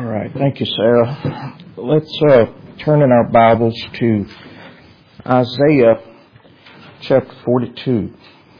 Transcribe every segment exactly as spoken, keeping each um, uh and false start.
right. Thank you, Sarah. Let's uh, turn in our Bibles to Isaiah chapter forty-two.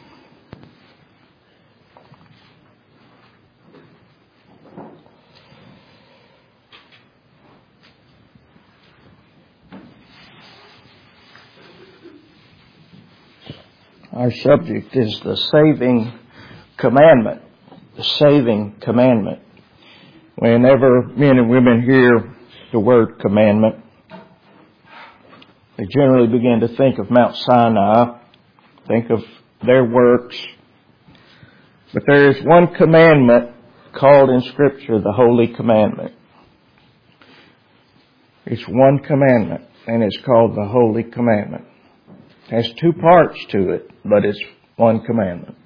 Our subject is the saving commandment. The saving commandment. Whenever men and women hear the word commandment, they generally begin to think of Mount Sinai, think of their works. But there is one commandment called in Scripture the Holy Commandment. It's one commandment, and it's called the Holy Commandment. It has two parts to it, but it's one commandment.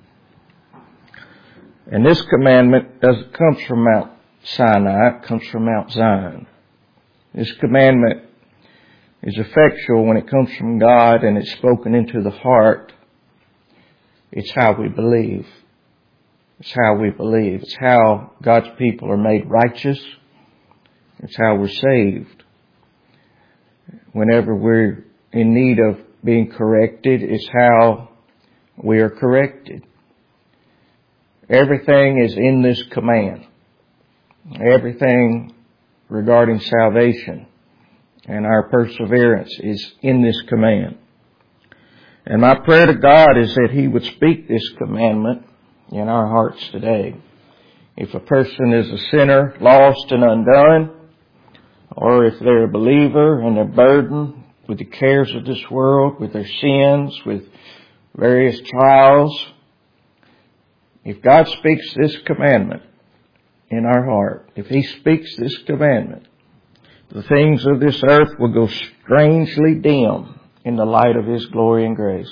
And this commandment doesn't come from Mount Sinai, it comes from Mount Zion. This commandment is effectual when it comes from God and it's spoken into the heart. It's how we believe. It's how we believe. It's how God's people are made righteous. It's how we're saved. Whenever we're in need of being corrected, it's how we are corrected. Everything is in this command. Everything regarding salvation and our perseverance is in this command. And my prayer to God is that He would speak this commandment in our hearts today. If a person is a sinner, lost and undone, or if they're a believer and they're burdened with the cares of this world, with their sins, with various trials, if God speaks this commandment in our heart, if He speaks this commandment, the things of this earth will go strangely dim in the light of His glory and grace.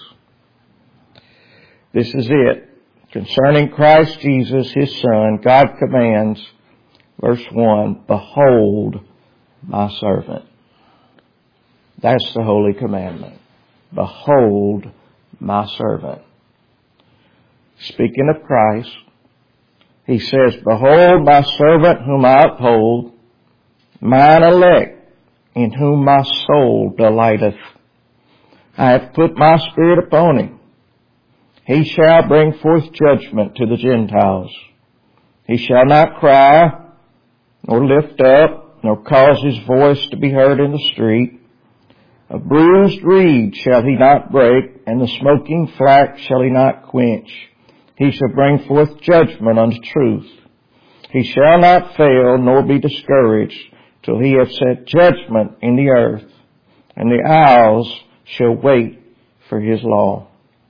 This is it. Concerning Christ Jesus, His Son, God commands, verse one, "Behold my servant." That's the holy commandment. Behold my servant. Speaking of Christ, He says, "Behold my servant whom I uphold, mine elect, in whom my soul delighteth. I have put my spirit upon him. He shall bring forth judgment to the Gentiles. He shall not cry, nor lift up, nor cause his voice to be heard in the street. A bruised reed shall he not break, and the smoking flax shall he not quench. He shall bring forth judgment unto truth. He shall not fail, nor be discouraged, till he have set judgment in the earth, and the isles shall wait for his law."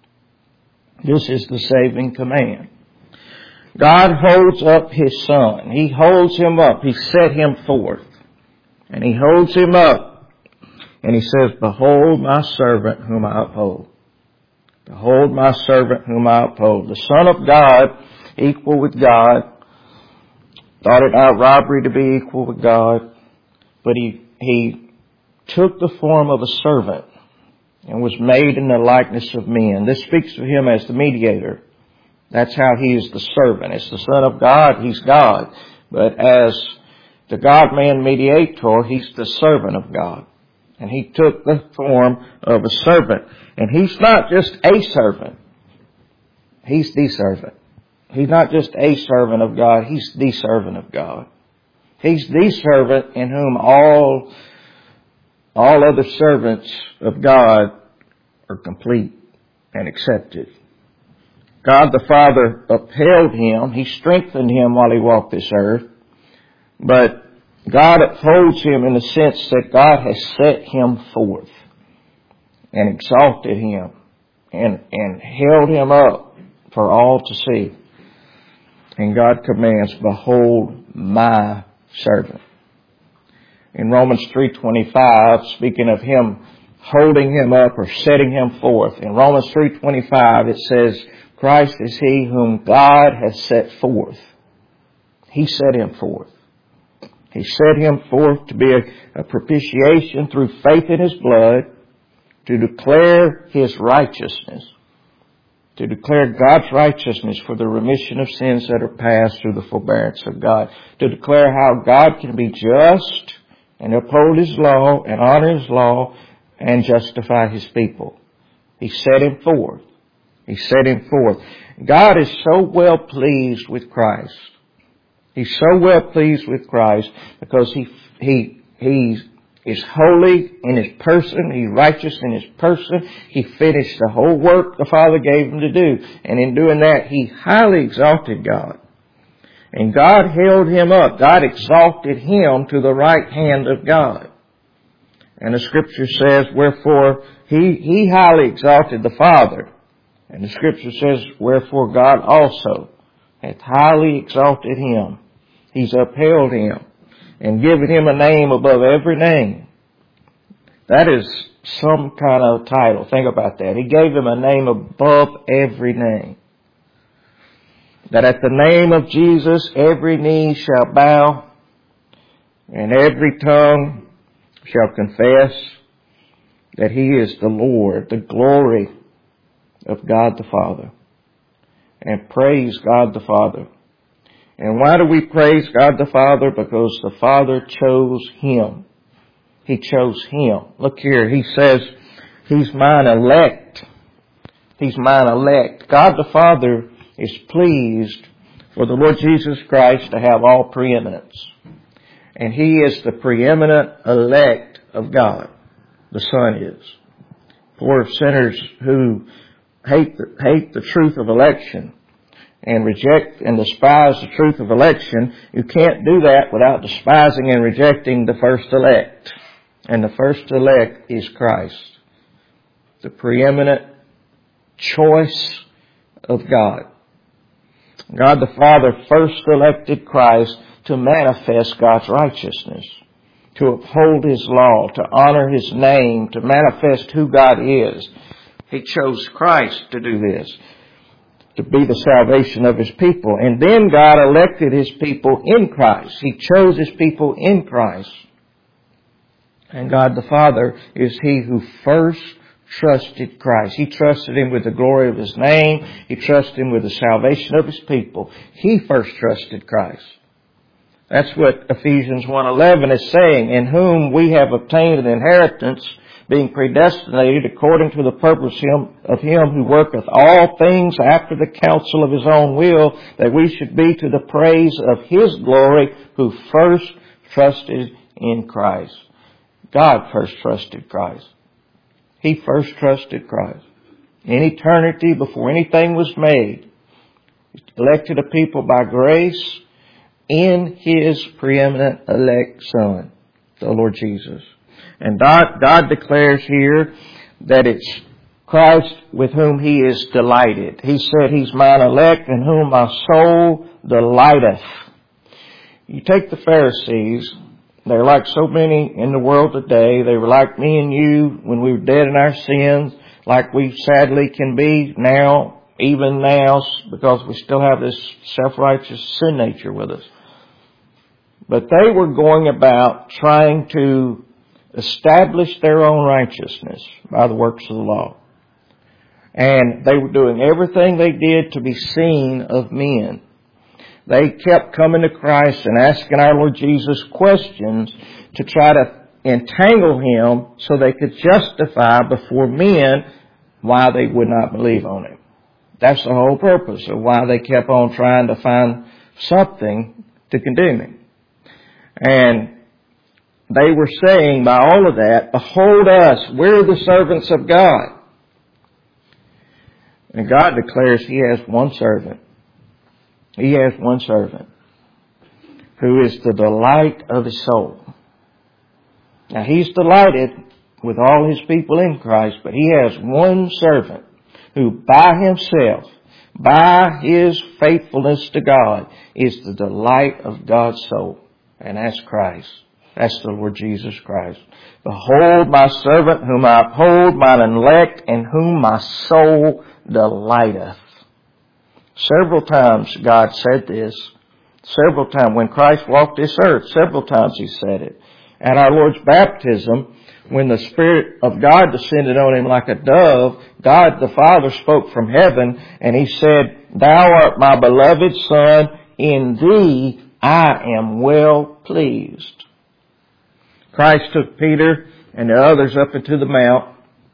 This is the saving command. God holds up His Son. He holds Him up. He set Him forth. And He holds Him up. And He says, "Behold my servant whom I uphold. Behold my servant whom I uphold." The Son of God, equal with God, thought it not robbery to be equal with God, but he, he took the form of a servant and was made in the likeness of men. This speaks of Him as the mediator. That's how He is the servant. As the Son of God, He's God. But as the God-man mediator, He's the servant of God. And He took the form of a servant. And He's not just a servant. He's the servant. He's not just a servant of God. He's the servant of God. He's the servant in whom all, all other servants of God are complete and accepted. God the Father upheld Him. He strengthened Him while He walked this earth. But God upholds Him in the sense that God has set Him forth and exalted Him and, and held Him up for all to see. And God commands, "Behold my servant." In Romans three twenty-five, speaking of Him holding Him up or setting Him forth, in Romans three twenty-five it says, "Christ is He whom God has set forth." He set Him forth. He set Him forth to be a, a propitiation through faith in His blood, to declare His righteousness, to declare God's righteousness for the remission of sins that are past through the forbearance of God, to declare how God can be just and uphold His law and honor His law and justify His people. He set Him forth. He set Him forth. God is so well pleased with Christ. He's so well pleased with Christ because He, He, He is holy in His person. He's righteous in His person. He finished the whole work the Father gave Him to do. And in doing that, He highly exalted God. And God held Him up. God exalted Him to the right hand of God. And the Scripture says, wherefore He, He highly exalted the Father. And the Scripture says, wherefore God also hath highly exalted Him. He's upheld Him and given Him a name above every name. That is some kind of title. Think about that. He gave Him a name above every name. That at the name of Jesus every knee shall bow and every tongue shall confess that He is the Lord, the glory of God the Father. And praise God the Father. And why do we praise God the Father? Because the Father chose Him. He chose Him. Look here, He says, He's mine elect. He's mine elect. God the Father is pleased for the Lord Jesus Christ to have all preeminence. And He is the preeminent elect of God. The Son is. For sinners who hate the, hate the truth of election and reject and despise the truth of election, you can't do that without despising and rejecting the first elect. And the first elect is Christ. The preeminent choice of God. God the Father first elected Christ to manifest God's righteousness, to uphold His law, to honor His name, to manifest who God is. He chose Christ to do this, to be the salvation of His people. And then God elected His people in Christ. He chose His people in Christ. And God the Father is He who first trusted Christ. He trusted Him with the glory of His name. He trusted Him with the salvation of His people. He first trusted Christ. That's what Ephesians one eleven is saying, in whom we have obtained an inheritance, being predestinated according to the purpose of Him who worketh all things after the counsel of His own will, that we should be to the praise of His glory, who first trusted in Christ. God first trusted Christ. He first trusted Christ. In eternity, before anything was made, He elected a people by grace in His preeminent elect Son, the Lord Jesus. And God, God declares here that it's Christ with whom He is delighted. He said, He's mine elect in whom my soul delighteth. You take the Pharisees, they're like so many in the world today. They were like me and you when we were dead in our sins, like we sadly can be now, even now, because we still have this self-righteous sin nature with us. But they were going about trying to establish their own righteousness by the works of the law. And they were doing everything they did to be seen of men. They kept coming to Christ and asking our Lord Jesus questions to try to entangle Him so they could justify before men why they would not believe on Him. That's the whole purpose of why they kept on trying to find something to condemn Him. And they were saying by all of that, behold us, we're the servants of God. And God declares He has one servant. He has one servant who is the delight of His soul. Now He's delighted with all His people in Christ, but He has one servant who by Himself, by His faithfulness to God, is the delight of God's soul. And that's Christ. That's the Lord Jesus Christ. Behold my servant whom I uphold, mine elect, in whom my soul delighteth. Several times God said this. Several times. When Christ walked this earth, several times He said it. At our Lord's baptism, when the Spirit of God descended on him like a dove, God the Father spoke from heaven, and he said, "Thou art my beloved Son, in thee I am well pleased." Christ took Peter and the others up into the mount,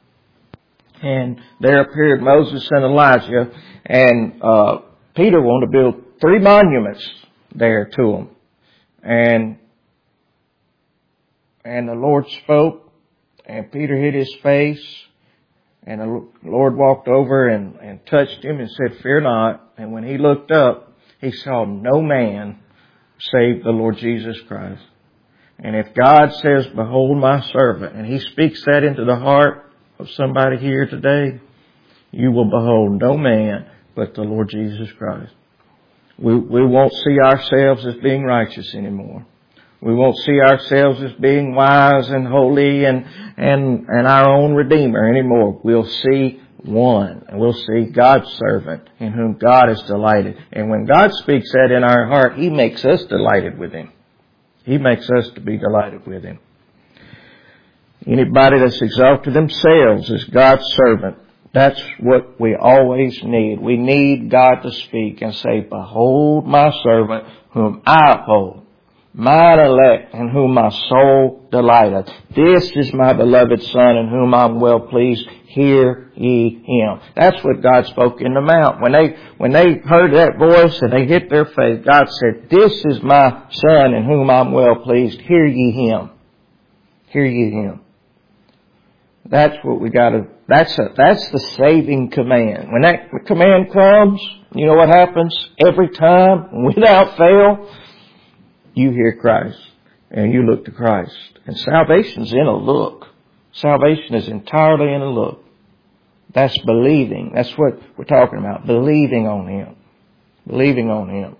and there appeared Moses and Elijah, and uh, Peter wanted to build three monuments there to them. And, and the Lord spoke, and Peter hid his face, and the Lord walked over and, and touched him and said, "Fear not." And when he looked up, he saw no man save the Lord Jesus Christ. And if God says, "Behold my servant," and he speaks that into the heart of somebody here today, you will behold no man but the Lord Jesus Christ. We, we won't see ourselves as being righteous anymore. We won't see ourselves as being wise and holy and, and, and our own Redeemer anymore. We'll see one, and we'll see God's servant in whom God is delighted. And when God speaks that in our heart, He makes us delighted with Him. He makes us to be delighted with Him. Anybody that's exalted themselves as God's servant, that's what we always need. We need God to speak and say, "Behold my servant whom I uphold, mine elect in whom my soul delighteth. This is my beloved Son in whom I'm well pleased. Hear ye him." That's what God spoke in the mount. When they, when they heard that voice and they hit their face, God said, "This is my Son in whom I'm well pleased. Hear ye him." Hear ye him. That's what we gotta, that's a, that's the saving command. When that command comes, you know what happens? Every time, without fail, you hear Christ and you look to Christ. And salvation's in a look. Salvation is entirely in a look. That's believing. That's what we're talking about. Believing on Him. Believing on Him.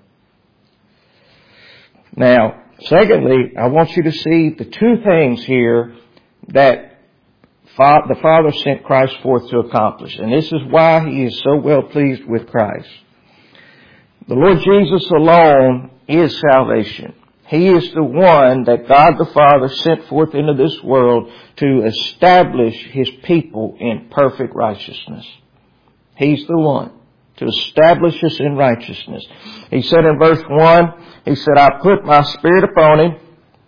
Now, secondly, I want you to see the two things here that the Father sent Christ forth to accomplish. And this is why He is so well pleased with Christ. The Lord Jesus alone is salvation. He is the one that God the Father sent forth into this world to establish His people in perfect righteousness. He's the one to establish us in righteousness. He said in verse one, He said, "I put my Spirit upon Him.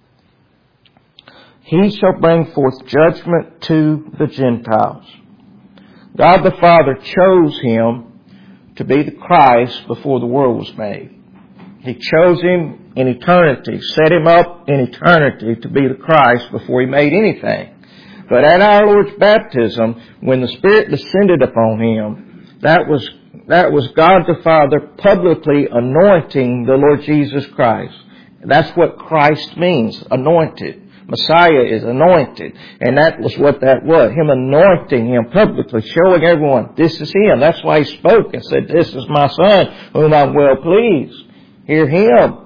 He shall bring forth judgment to the Gentiles." God the Father chose Him to be the Christ before the world was made. He chose Him in eternity, set Him up in eternity to be the Christ before He made anything. But at our Lord's baptism, when the Spirit descended upon Him, that was, that was God the Father publicly anointing the Lord Jesus Christ. That's what Christ means, anointed. Messiah is anointed. And that was what that was. Him anointing Him publicly, showing everyone, this is Him. That's why He spoke and said, "This is my Son, whom I'm well pleased. Hear Him."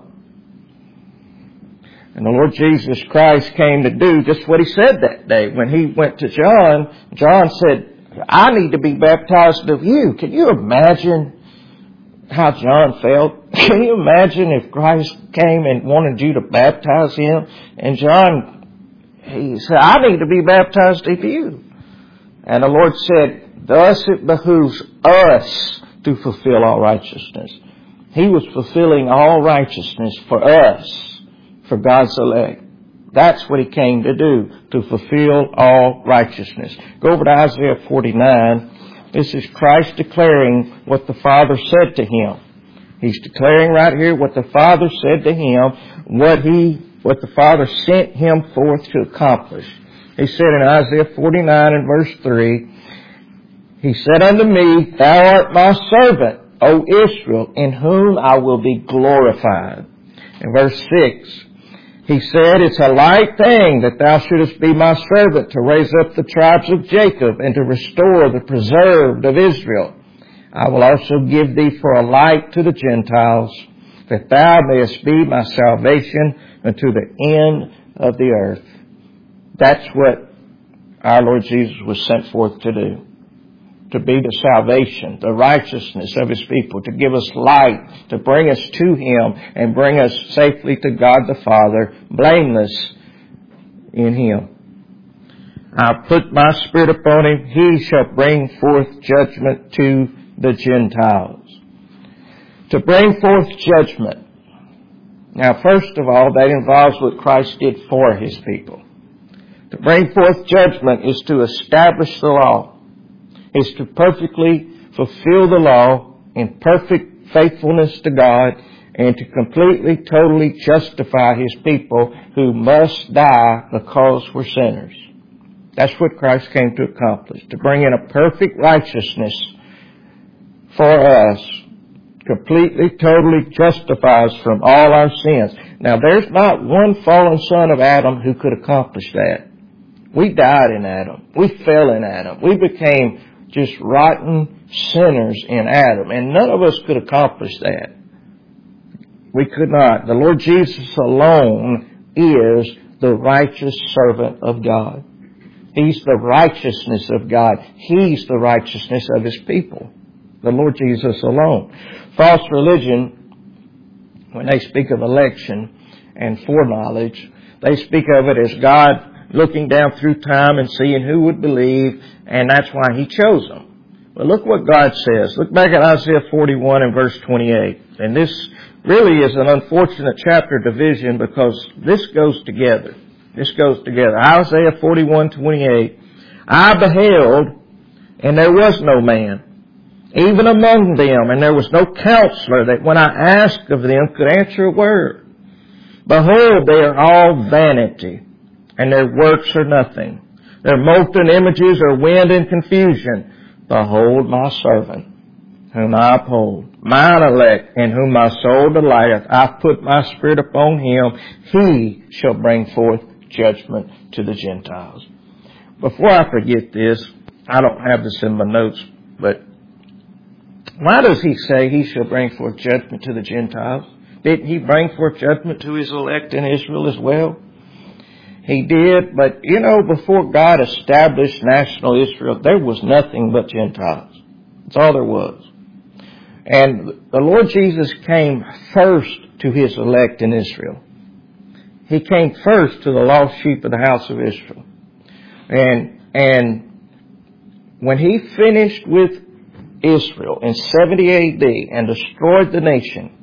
And the Lord Jesus Christ came to do just what He said that day. When He went to John, John said, "I need to be baptized of you." Can you imagine how John felt? Can you imagine if Christ came and wanted you to baptize Him? And John, he said, "I need to be baptized of you." And the Lord said, "Thus it behooves us to fulfill all righteousness." He was fulfilling all righteousness for us, for God's elect. That's what He came to do, to fulfill all righteousness. Go over to Isaiah forty-nine. This is Christ declaring what the Father said to Him. He's declaring right here what the Father said to Him, what He, what the Father sent Him forth to accomplish. He said in Isaiah forty-nine and verse three, He said unto me, "Thou art my servant, O Israel, in whom I will be glorified." In verse six, He said, "It's a light thing that thou shouldest be my servant to raise up the tribes of Jacob and to restore the preserved of Israel. I will also give thee for a light to the Gentiles, that thou mayest be my salvation unto the end of the earth." That's what our Lord Jesus was sent forth to do. To be the salvation, the righteousness of His people, to give us light, to bring us to Him and bring us safely to God the Father, blameless in him. I'll put my Spirit upon him. He shall bring forth judgment to the Gentiles. To bring forth judgment. Now, first of all, that involves what Christ did for his people. To bring forth judgment is to establish the law, is to perfectly fulfill the law in perfect faithfulness to God, and to completely, totally justify his people who must die because we're sinners. That's what Christ came to accomplish, to bring in a perfect righteousness for us, completely, totally justifies from all our sins. Now, there's not one fallen son of Adam who could accomplish that. We died in Adam. We fell in Adam. We became just rotten sinners in Adam, and none of us could accomplish that. We could not. The Lord Jesus alone is the righteous servant of God. He's the righteousness of God. He's the righteousness of his people. The Lord Jesus alone. False religion, when they speak of election and foreknowledge, they speak of it as God looking down through time and seeing who would believe, and that's why he chose them. But look what God says. Look back at Isaiah forty-one and verse twenty-eight. And this really is an unfortunate chapter division because this goes together. This goes together. Isaiah forty-one twenty-eight. I beheld, and there was no man, even among them, and there was no counselor that when I asked of them could answer a word. Behold, they are all vanity, and their works are nothing. Their molten images are wind and confusion. Behold my servant, whom I uphold, mine elect, in whom my soul delighteth. I put my Spirit upon him. He shall bring forth judgment to the Gentiles. Before I forget this, I don't have this in my notes, but why does he say he shall bring forth judgment to the Gentiles? Didn't he bring forth judgment to his elect in Israel as well? He did, but you know, before God established national Israel, there was nothing but Gentiles. That's all there was. And the Lord Jesus came first to his elect in Israel. He came first to the lost sheep of the house of Israel. And, and when he finished with Israel in seventy A D and destroyed the nation,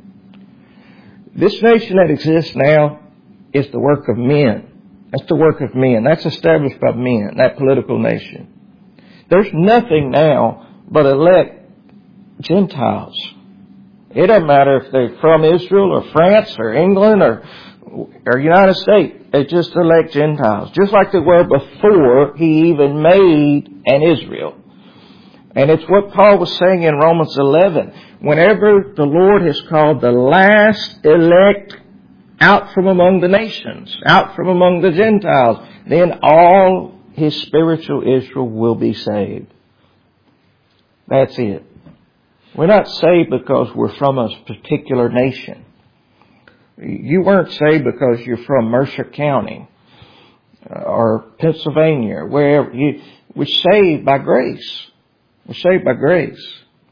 this nation that exists now is the work of men. That's the work of men. That's established by men, that political nation. There's nothing now but elect Gentiles. It doesn't matter if they're from Israel or France or England or, or United States. They just elect Gentiles, just like they were before he even made an Israel. And it's what Paul was saying in Romans eleven. Whenever the Lord has called the last elect out from among the nations, out from among the Gentiles, then all his spiritual Israel will be saved. That's it. We're not saved because we're from a particular nation. You weren't saved because you're from Mercer County or Pennsylvania, wherever. You, we're saved by grace. We're saved by grace.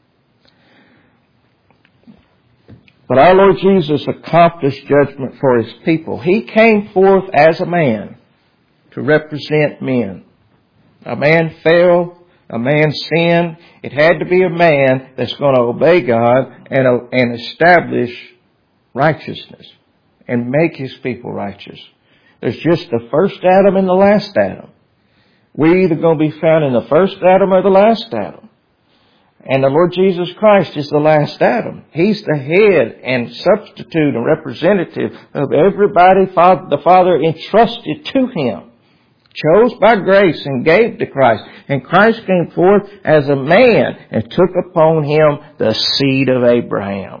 But our Lord Jesus accomplished judgment for his people. He came forth as a man to represent men. A man fell, a man sinned. It had to be a man that's going to obey God and, and establish righteousness and make his people righteous. There's just the first Adam and the last Adam. We're either going to be found in the first Adam or the last Adam. And the Lord Jesus Christ is the last Adam. He's the head and substitute and representative of everybody the Father entrusted to him, chose by grace and gave to Christ. And Christ came forth as a man and took upon him the seed of Abraham.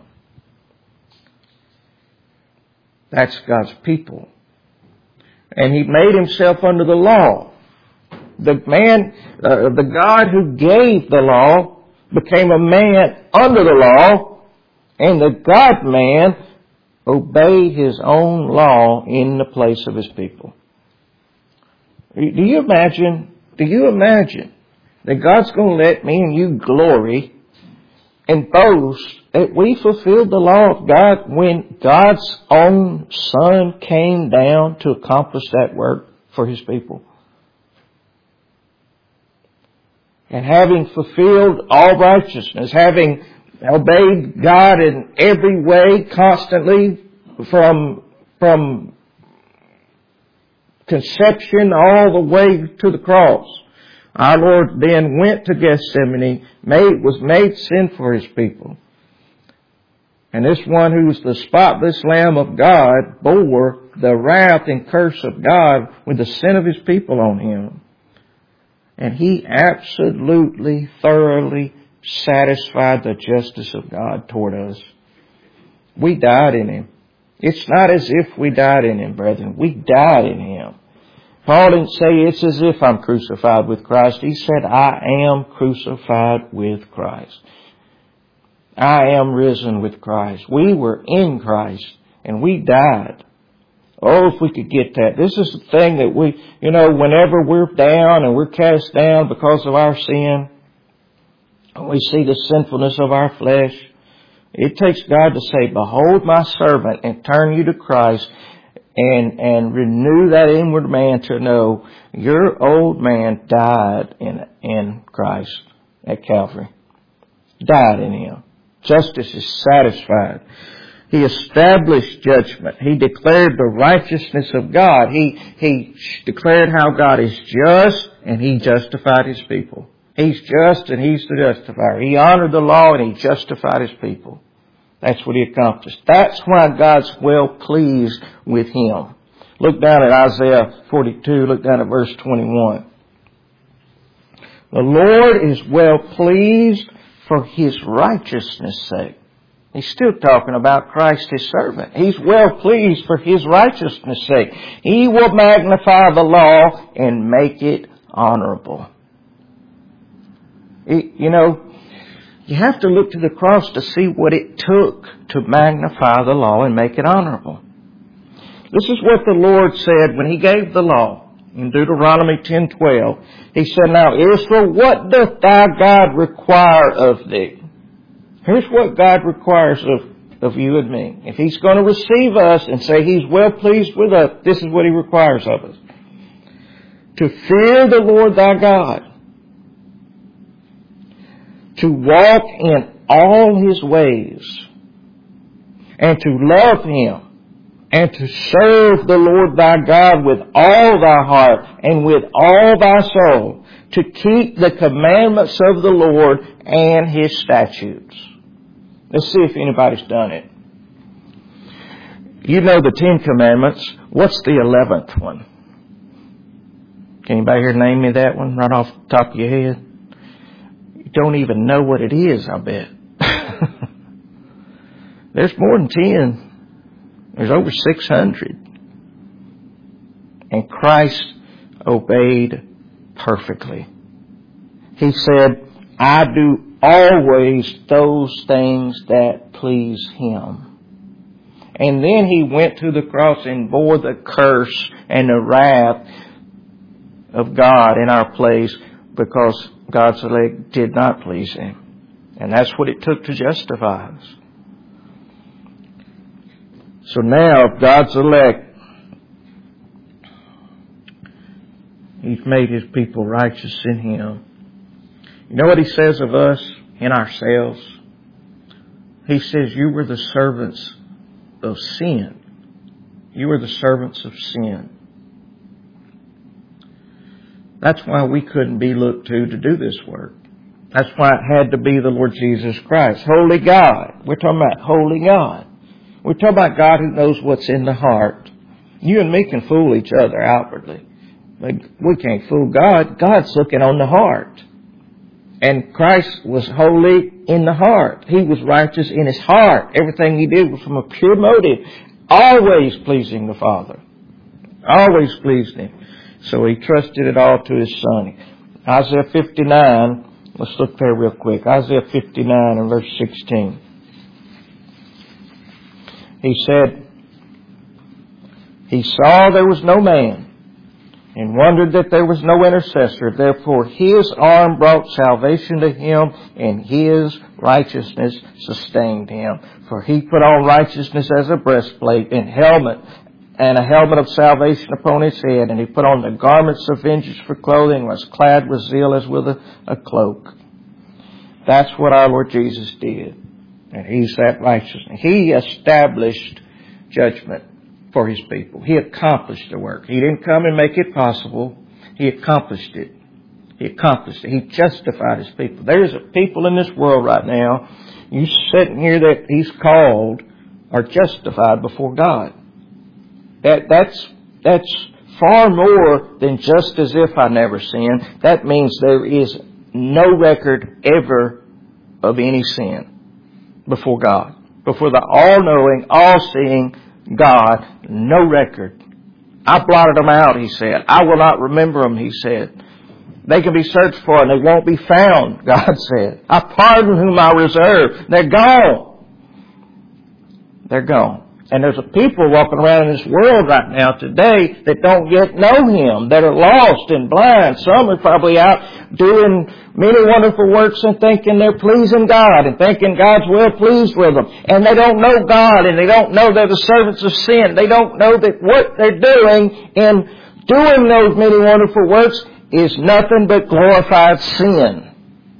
That's God's people. And he made himself under the law. The man, uh, the God who gave the law became a man under the law, and the God-man obeyed his own law in the place of his people. Do you imagine, do you imagine that God's going to let me and you glory and boast that we fulfilled the law of God when God's own Son came down to accomplish that work for His people. And having fulfilled all righteousness, having obeyed God in every way constantly from, from conception all the way to the cross, our Lord then went to Gethsemane, made, was made sin for His people. And this one who was the spotless Lamb of God bore the wrath and curse of God with the sin of His people on Him. And He absolutely, thoroughly satisfied the justice of God toward us. We died in Him. It's not as if we died in Him, brethren. We died in Him. Paul didn't say it's as if I'm crucified with Christ. He said, I am crucified with Christ. I am risen with Christ. We were in Christ and we died. Oh, if we could get that. This is the thing that we, you know, whenever we're down and we're cast down because of our sin, we see the sinfulness of our flesh. It takes God to say, behold my servant, and turn you to Christ and, and renew that inward man to know your old man died in, in Christ at Calvary. Died in Him. Justice is satisfied. He established judgment. He declared the righteousness of God. He, he declared how God is just, and He justified His people. He's just and He's the justifier. He honored the law and He justified His people. That's what He accomplished. That's why God's well pleased with Him. Look down at Isaiah forty-two. Look down at verse twenty-one. The Lord is well pleased for His righteousness' sake. He's still talking about Christ, His servant. He's well pleased for His righteousness' sake. He will magnify the law and make it honorable. It, you know, you have to look to the cross to see what it took to magnify the law and make it honorable. This is what the Lord said when He gave the law in Deuteronomy ten twelve. He said, now Israel, what doth thy God require of thee? Here's what God requires of, of you and me. If He's going to receive us and say He's well pleased with us, this is what He requires of us. To fear the Lord thy God. To walk in all His ways. And to love Him. And to serve the Lord thy God with all thy heart and with all thy soul. To keep the commandments of the Lord and His statutes. Let's see if anybody's done it. You know the Ten Commandments. What's the eleventh one? Can anybody here name me that one right off the top of your head? You don't even know what it is, I bet. There's more than ten. There's over six hundred. And Christ obeyed perfectly. He said, I do always those things that please Him. And then He went to the cross and bore the curse and the wrath of God in our place because God's elect did not please Him. And that's what it took to justify us. So now, if God's elect, He's made His people righteous in Him. You know what He says of us in ourselves? He says, you were the servants of sin. You were the servants of sin. That's why we couldn't be looked to to do this work. That's why it had to be the Lord Jesus Christ. Holy God. We're talking about holy God. We're talking about God who knows what's in the heart. You and me can fool each other outwardly. But we can't fool God. God's looking on the heart. And Christ was holy in the heart. He was righteous in His heart. Everything He did was from a pure motive. Always pleasing the Father. Always pleased Him. So He trusted it all to His Son. Isaiah fifty-nine. Let's look there real quick. Isaiah fifty-nine and verse sixteen. He said, He saw there was no man, and wondered that there was no intercessor. Therefore His arm brought salvation to him, and His righteousness sustained him. For He put on righteousness as a breastplate, and helmet and a helmet of salvation upon his head, and he put on the garments of vengeance for clothing, and was clad with zeal as with a, a cloak. That's what our Lord Jesus did. And He's that righteousness. He established judgment for His people. He accomplished the work. He didn't come and make it possible. He accomplished it. He accomplished it. He justified His people. There's a people in this world right now, you sitting here that He's called, are justified before God. That, that's, that's far more than just as if I never sinned. That means there is no record ever of any sin before God. Before the all-knowing, all-seeing God, no record. I blotted them out, He said. I will not remember them, He said. They can be searched for and they won't be found, God said. I pardon whom I reserve. They're gone. They're gone. And there's a people walking around in this world right now today that don't yet know Him, that are lost and blind. Some are probably out doing many wonderful works and thinking they're pleasing God and thinking God's well pleased with them. And they don't know God, and they don't know they're the servants of sin. They don't know that what they're doing in doing those many wonderful works is nothing but glorified sin.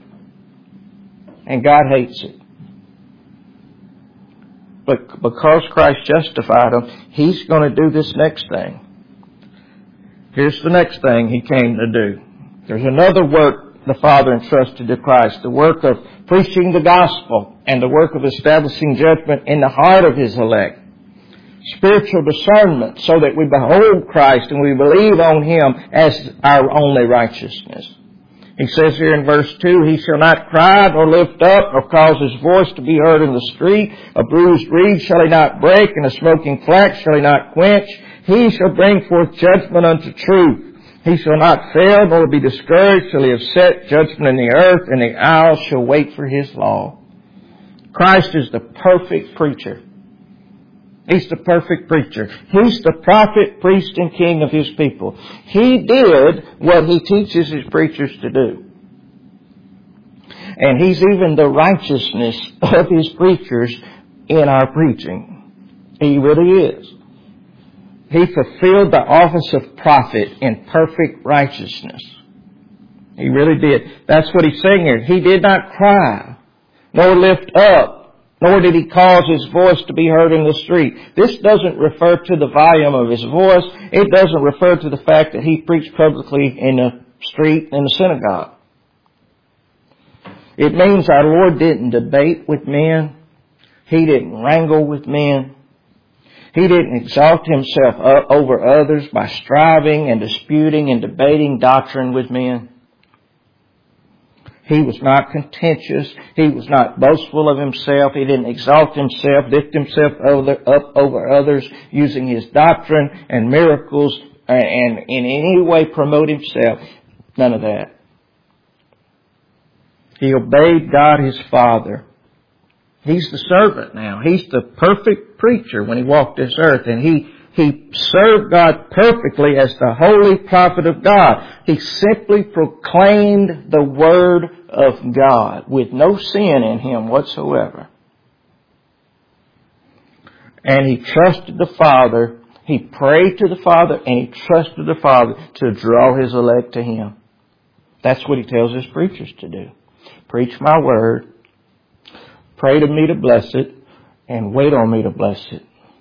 And God hates it. But because Christ justified them, He's going to do this next thing. Here's the next thing He came to do. There's another work the Father entrusted to Christ, the work of preaching the gospel and the work of establishing judgment in the heart of His elect. Spiritual discernment, so that we behold Christ and we believe on Him as our only righteousness. He says here in verse two, He shall not cry nor lift up nor cause His voice to be heard in the street. A bruised reed shall He not break, and a smoking flax shall He not quench. He shall bring forth judgment unto truth. He shall not fail nor be discouraged till He have set judgment in the earth, and the isles shall wait for His law. Christ is the perfect preacher. He's the perfect preacher. He's the prophet, priest, and king of His people. He did what He teaches His preachers to do. And He's even the righteousness of His preachers in our preaching. He really is. He fulfilled the office of prophet in perfect righteousness. He really did. That's what He's saying here. He did not cry, nor lift up, nor did He cause His voice to be heard in the street. This doesn't refer to the volume of His voice. It doesn't refer to the fact that He preached publicly in the street, in the synagogue. It means our Lord didn't debate with men. He didn't wrangle with men. He didn't exalt Himself over others by striving and disputing and debating doctrine with men. He was not contentious. He was not boastful of Himself. He didn't exalt Himself, lift Himself up over others using His doctrine and miracles and in any way promote Himself. None of that. He obeyed God His Father. He's the servant now. He's the perfect preacher when He walked this earth, and He He served God perfectly as the holy prophet of God. He simply proclaimed the Word of God with no sin in Him whatsoever. And He trusted the Father. He prayed to the Father, and He trusted the Father to draw His elect to Him. That's what He tells His preachers to do. Preach my Word. Pray to me to bless it, and wait on me to bless it.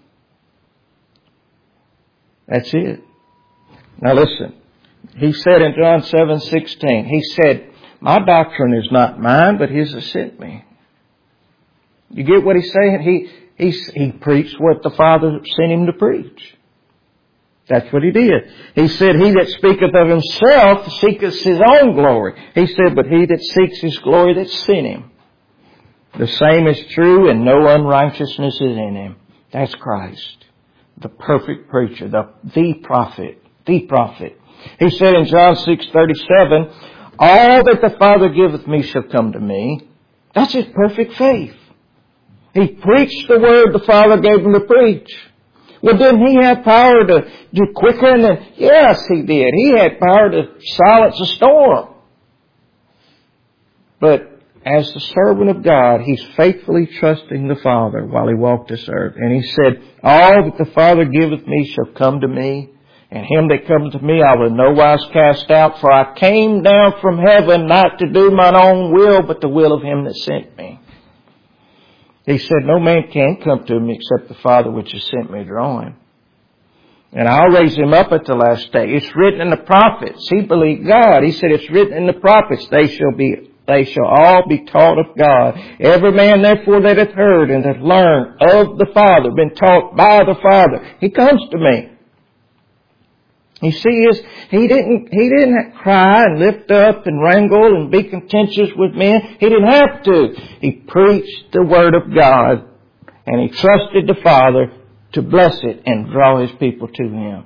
That's it. Now listen. He said in John seven sixteen, He said, my doctrine is not mine, but His that sent me. You get what He's saying? He, he, he preached what the Father sent Him to preach. That's what He did. He said, he that speaketh of himself seeketh his own glory. He said, but he that seeks his glory that sent Him. The same is true, and no unrighteousness is in Him. That's Christ. The perfect preacher, the, the prophet, the prophet. He said in John six thirty-seven, all that the Father giveth me shall come to me. That's His perfect faith. He preached the word the Father gave Him to preach. Well, didn't He have power to do quicker than... Yes, He did. He had power to silence a storm. But as the servant of God, he's faithfully trusting the Father while he walked this earth. And he said, all that the Father giveth me shall come to me, and him that cometh to me I will in no wise cast out. For I came down from heaven not to do mine own will, but the will of him that sent me. He said, no man can come to me except the Father which has sent me draw him. And I'll raise him up at the last day. It's written in the prophets. He believed God. He said, it's written in the prophets, they shall be They shall all be taught of God. Every man therefore that hath heard and hath learned of the Father, been taught by the Father, he comes to me. You see, his, he didn't, he didn't cry and lift up and wrangle and be contentious with men. He didn't have to. He preached the Word of God, and he trusted the Father to bless it and draw his people to him.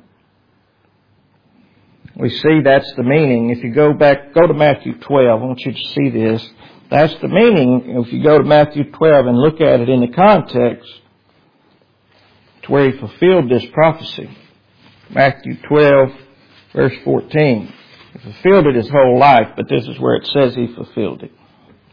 We see that's the meaning. If you go back, go to Matthew twelve. I want you to see this. That's the meaning. If you go to Matthew twelve and look at it in the context, to where he fulfilled this prophecy. Matthew twelve, verse fourteen. He fulfilled it his whole life, but this is where it says he fulfilled it.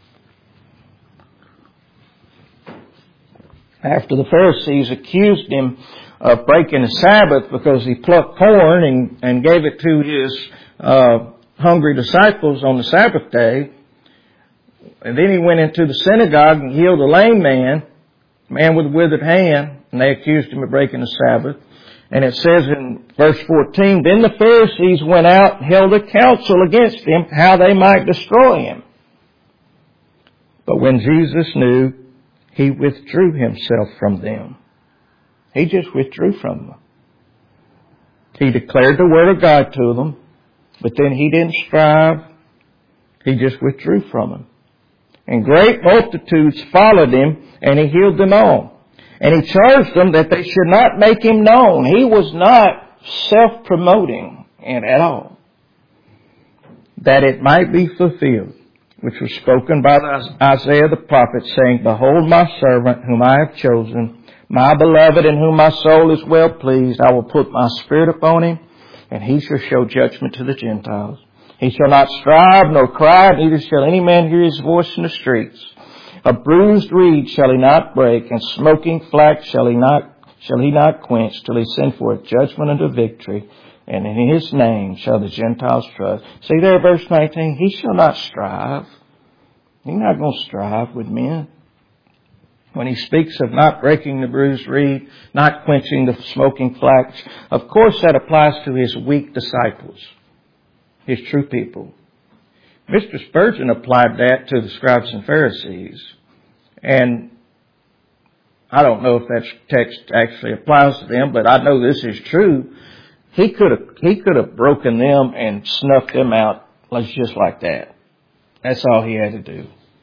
After the Pharisees accused him of breaking the Sabbath because he plucked corn and, and gave it to his uh, hungry disciples on the Sabbath day. And then he went into the synagogue and healed a lame man, man with a withered hand, and they accused him of breaking the Sabbath. And it says in verse fourteen, then the Pharisees went out and held a council against him, how they might destroy him. But when Jesus knew, he withdrew himself from them. He just withdrew from them. He declared the Word of God to them, but then he didn't strive. He just withdrew from them. And great multitudes followed him, and he healed them all. And he charged them that they should not make him known. He was not self-promoting at all. That it might be fulfilled, which was spoken by Isaiah the prophet, saying, behold my servant whom I have chosen, my beloved in whom my soul is well pleased. I will put my spirit upon him, and he shall show judgment to the Gentiles. He shall not strive nor cry, neither shall any man hear his voice in the streets. A bruised reed shall he not break, and smoking flax shall he not shall he not quench, till he send forth judgment unto victory. And in his name shall the Gentiles trust. See there, verse nineteen, he shall not strive. He's not going to strive with men. When he speaks of not breaking the bruised reed, not quenching the smoking flax, of course that applies to his weak disciples, his true people. Mister Spurgeon applied that to the scribes and Pharisees. And I don't know if that text actually applies to them, but I know this is true. He could have, he could have broken them and snuffed them out just like that. That's all he had to do.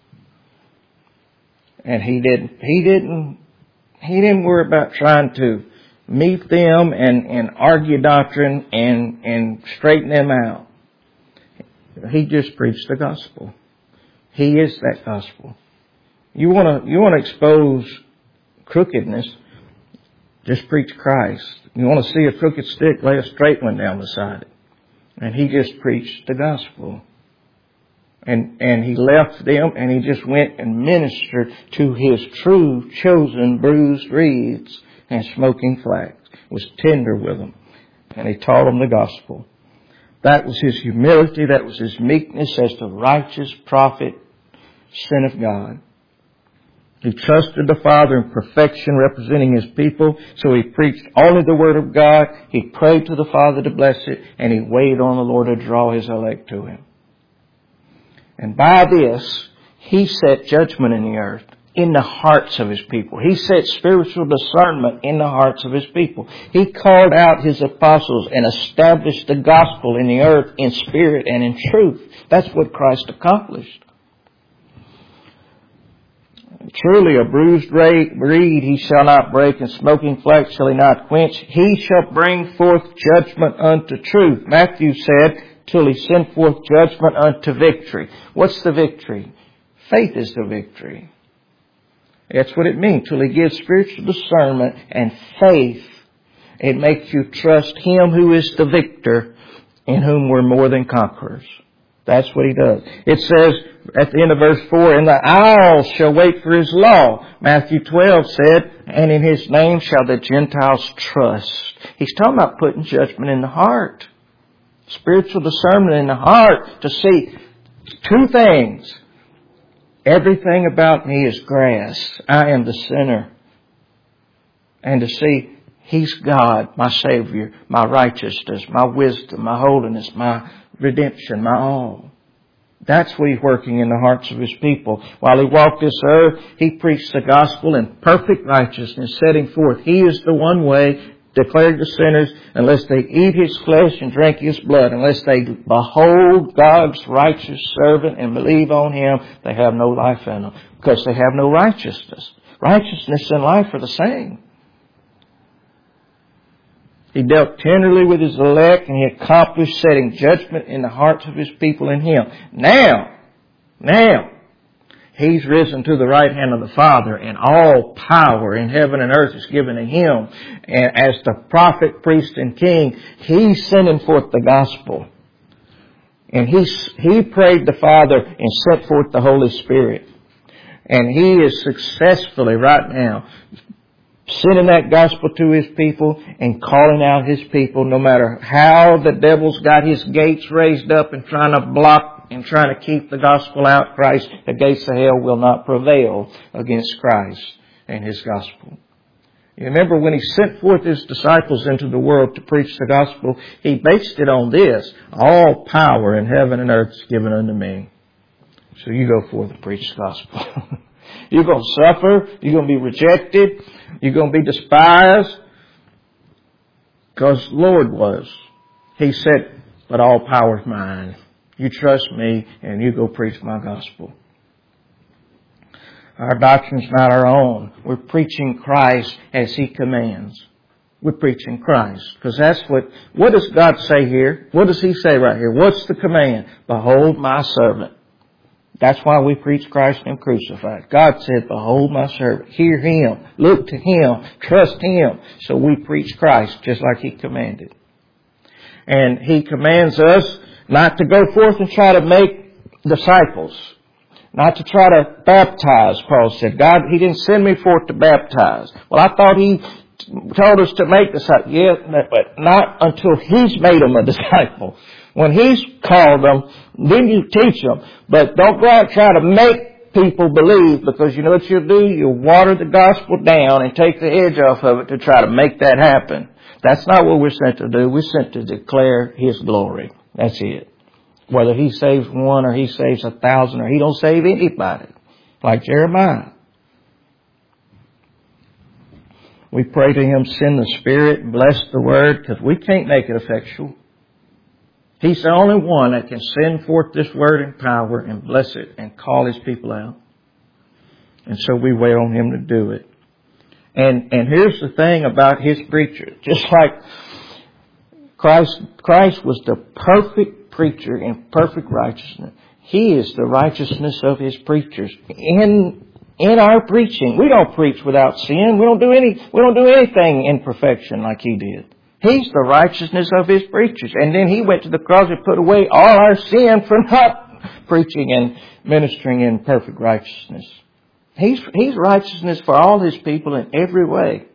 And he didn't, he didn't, he didn't worry about trying to meet them and, and argue doctrine and, and straighten them out. He just preached the gospel. He is that gospel. You want to, you want to expose crookedness, just preach Christ. You want to see a crooked stick, lay a straight one down beside it. And he just preached the gospel. And, and he left them and he just went and ministered to his true chosen bruised reeds and smoking flax. Was tender with them. And he taught them the gospel. That was his humility. That was his meekness as the righteous prophet, Son of God. He trusted the Father in perfection, representing his people. So he preached only the Word of God. He prayed to the Father to bless it. And he waited on the Lord to draw his elect to him. And by this, he set judgment in the earth, in the hearts of his people. He set spiritual discernment in the hearts of his people. He called out his apostles and established the gospel in the earth in spirit and in truth. That's what Christ accomplished. Truly a bruised reed he shall not break, and smoking flax shall he not quench. He shall bring forth judgment unto truth. Matthew said, till he send forth judgment unto victory. What's the victory? Faith is the victory. That's what it means. Till he gives spiritual discernment and faith. It makes you trust him who is the victor, in whom we're more than conquerors. That's what He does. It says at the end of verse four, and the isles shall wait for His law. Matthew twelve said, and in His name shall the Gentiles trust. He's talking about putting judgment in the heart. Spiritual discernment in the heart to see two things. Everything about me is grass. I am the sinner. And to see He's God, my Savior, my righteousness, my wisdom, my holiness, my redemption, my all. That's what He's working in the hearts of His people. While He walked this earth, He preached the gospel in perfect righteousness, setting forth He is the one way, declared to sinners, unless they eat His flesh and drink His blood, unless they behold God's righteous servant and believe on Him, they have no life in them, because they have no righteousness. Righteousness and life are the same. He dealt tenderly with His elect, and He accomplished setting judgment in the hearts of His people in Him. Now, now, He's risen to the right hand of the Father, and all power in heaven and earth is given to Him. And as the prophet, priest, and king, He's sending forth the gospel. And He, he prayed the Father and sent forth the Holy Spirit. And He is successfully right now sending that gospel to His people and calling out His people, no matter how the devil's got his gates raised up and trying to block and trying to keep the gospel out. Christ, the gates of hell will not prevail against Christ and His gospel. You remember when He sent forth His disciples into the world to preach the gospel, He based it on this: all power in heaven and earth is given unto me. So you go forth and preach the gospel. You're going to suffer. You're going to be rejected. You're going to be despised. Because the Lord was. He said, but all power is mine. You trust me and you go preach my gospel. Our doctrine's not our own. We're preaching Christ as He commands. We're preaching Christ. Because that's what, what does God say here? What does He say right here? What's the command? Behold my servant. That's why we preach Christ and Him crucified. God said, behold my servant. Hear Him. Look to Him. Trust Him. So we preach Christ just like He commanded. And He commands us not to go forth and try to make disciples. Not to try to baptize, Paul said. God, He didn't send me forth to baptize. Well, I thought He told us to make disciples. Yeah, but not until He's made them a disciple. When He's called them, then you teach them. But don't go out and try to make people believe, because you know what you'll do? You'll water the gospel down and take the edge off of it to try to make that happen. That's not what we're sent to do. We're sent to declare His glory. That's it. Whether He saves one or He saves a thousand or He don't save anybody. Like Jeremiah. We pray to Him, send the Spirit and bless the Word, because we can't make it effectual. He's the only one that can send forth this Word in power and bless it and call His people out. And so we wait on Him to do it. And and here's the thing about His preachers. Just like Christ, Christ was the perfect preacher in perfect righteousness. He is the righteousness of His preachers. In in our preaching, we don't preach without sin. We don't do any. We don't do anything in perfection like He did. He's the righteousness of His preachers. And then He went to the cross and put away all our sin for not preaching and ministering in perfect righteousness. He's, he's righteousness for all His people in every way.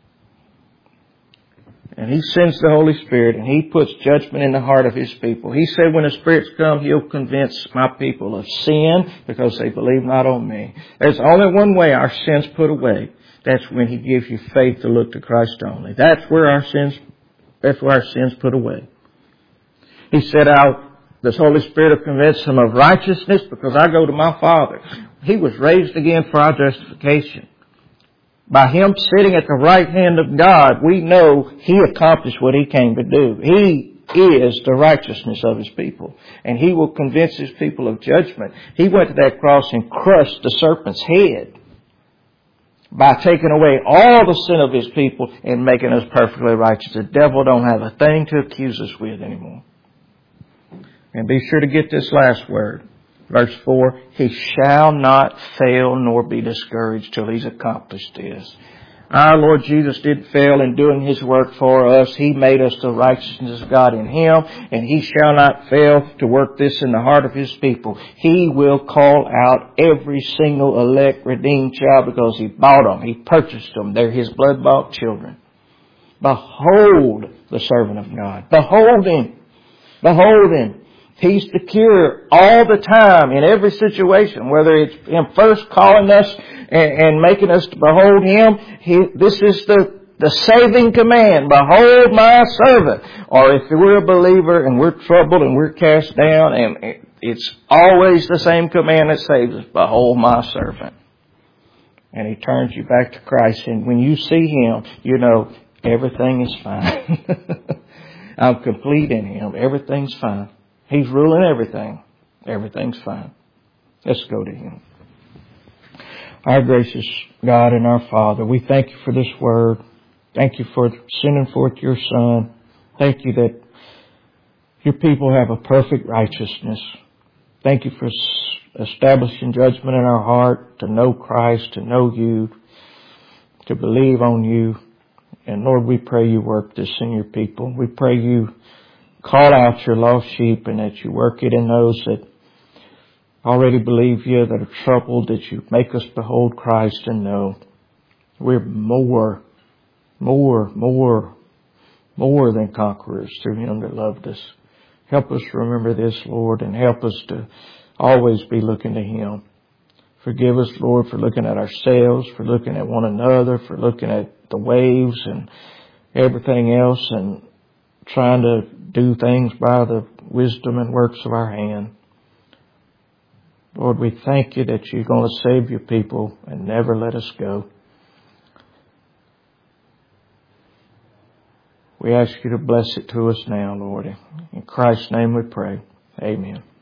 And He sends the Holy Spirit and He puts judgment in the heart of His people. He said when the Spirit's come, He'll convince my people of sin because they believe not on me. There's only one way our sins put away. That's when He gives you faith to look to Christ only. That's where our sins That's where our sins put away. He said, I'll, this Holy Spirit will convince them of righteousness because I go to my Father. He was raised again for our justification. By Him sitting at the right hand of God, we know He accomplished what He came to do. He is the righteousness of His people. And He will convince His people of judgment. He went to that cross and crushed the serpent's head by taking away all the sin of His people and making us perfectly righteous. The devil don't have a thing to accuse us with anymore. And be sure to get this last word. Verse four, He shall not fail nor be discouraged till He's accomplished this. Our Lord Jesus didn't fail in doing His work for us. He made us the righteousness of God in Him, and He shall not fail to work this in the heart of His people. He will call out every single elect redeemed child because He bought them. He purchased them. They're His blood-bought children. Behold the servant of God. Behold Him. Behold Him. He's the cure all the time in every situation, whether it's Him first calling us and, and making us to behold Him. He, this is the, the saving command. Behold my servant. Or if we're a believer and we're troubled and we're cast down, and it's always the same command that saves us. Behold my servant. And He turns you back to Christ. And when you see Him, you know everything is fine. I'm complete in Him. Everything's fine. He's ruling everything. Everything's fine. Let's go to Him. Our gracious God and our Father, we thank You for this word. Thank You for sending forth Your Son. Thank You that Your people have a perfect righteousness. Thank You for establishing judgment in our heart to know Christ, to know You, to believe on You. And Lord, we pray You work this in Your people. We pray You call out Your lost sheep, and that You work it in those that already believe You, that are troubled, that You make us behold Christ and know we're more, more, more, more than conquerors through Him that loved us. Help us remember this, Lord, and help us to always be looking to Him. Forgive us, Lord, for looking at ourselves, for looking at one another, for looking at the waves and everything else, and trying to do things by the wisdom and works of our hand. Lord, we thank You that You're going to save Your people and never let us go. We ask You to bless it to us now, Lord. In Christ's name we pray. Amen.